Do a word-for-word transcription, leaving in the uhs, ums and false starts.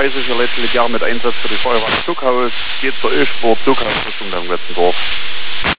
dreißiger letztlich Jahr mit Einsatz für die Feuerwehr Zuckhaus. Geht zur Ölspur Zuckhaus Richtung Langwetzendorf.